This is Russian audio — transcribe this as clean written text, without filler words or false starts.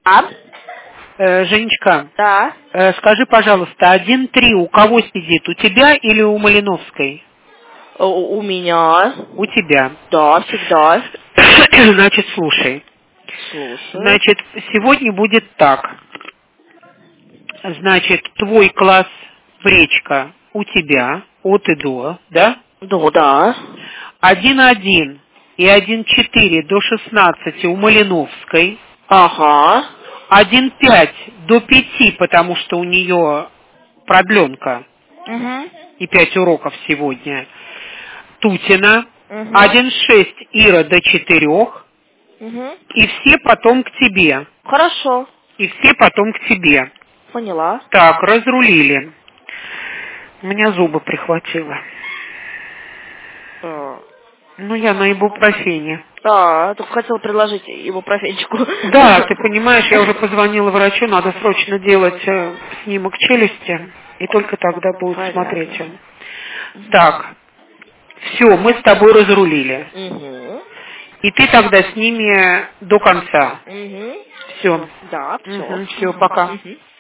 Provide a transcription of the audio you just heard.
Женечка, Да. Скажи, пожалуйста, 1-3 у кого сидит? У тебя или у Малиновской? У меня. У тебя. Да, всегда. Значит, слушай. Слушай. Значит, сегодня будет так. Значит, твой класс Бречка у тебя, от и до, да? Да. 1-1 и 1-4 до 16 у Малиновской. Ага. 1-5 до 5, потому что у нее продленка. Угу. И 5 уроков сегодня. Тутина. Угу. 1-6 Ира до 4. Угу. И все потом к тебе. Хорошо. И все потом к тебе. Поняла. Так, разрулили. У меня зубы прихватило. Ну, я на ибупрофене. Только хотела предложить ибупрофенчику. Да, ты понимаешь, я уже позвонила врачу, надо срочно делать снимок челюсти, и только тогда будет смотреть он. Так, все, мы с тобой разрулили. Угу. И ты тогда с ними до конца. Угу. Все. Да, все. Все, пока. Угу.